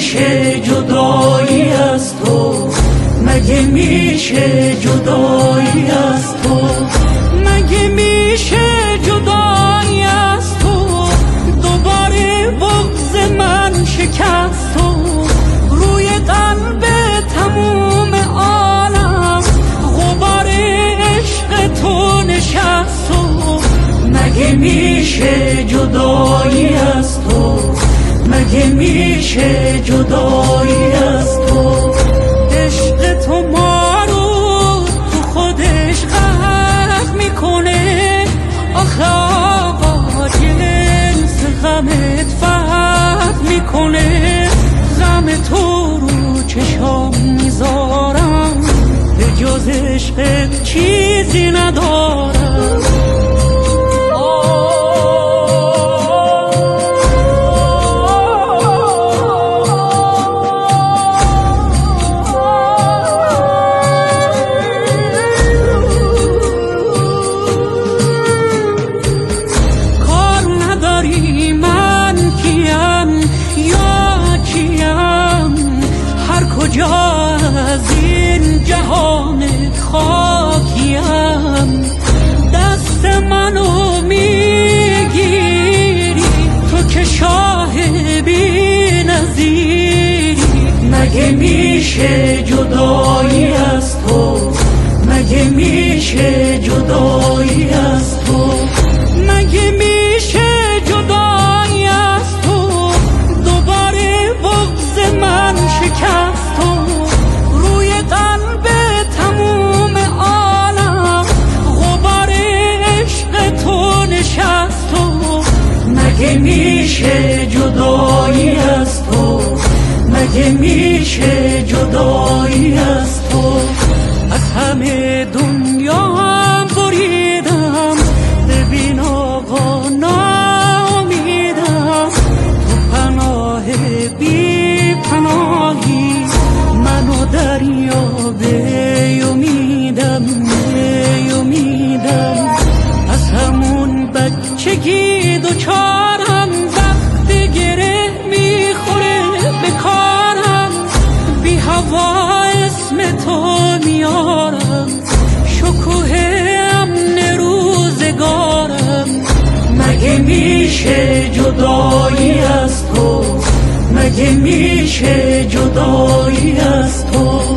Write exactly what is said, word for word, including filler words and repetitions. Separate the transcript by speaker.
Speaker 1: میشه جدایی از تو؟ مگه میشه جدایی از تو؟ مگه میشه جدایی از تو؟ دوباره بغض من شکست تو، روی قلب تموم عالم غبار عشق تو نشست تو. مگه میشه جدایی از تو؟ مگه میشه جدایی از تو؟ عشق تو ما رو تو خودش غرق میکنه، آخه آقا جنس غمت فرق میکنه. غم تو رو چشام میذارم، به جز عشقت چیزی ندارم. کجا از این جهان خاکیم دست منو میگیری، تو که شاه بی نظیری. مگه میشه جدایی از تو؟ مگه میشه جدایی از تو؟ مگه میشه جدایی از تو؟ دوباره بغض من شکست تو، روی قلب تموم عالم غبار عشق تو نشست تو. مگه میشه جدایی از تو؟ مگه میشه جدایی از تو؟ از همه دنیا هم بریدم، ببین آقا ناامیدم. تو پناه بی پناهی، منو دریا به امیدم به امیدم. از همون بچگی دوچارم، وقتی گره میخوره به کارم، بی هوا اسم تو میارم، شکوه امن روزگارم. مگه میشه جدایی از تو؟ مگه میشه جدایی از تو؟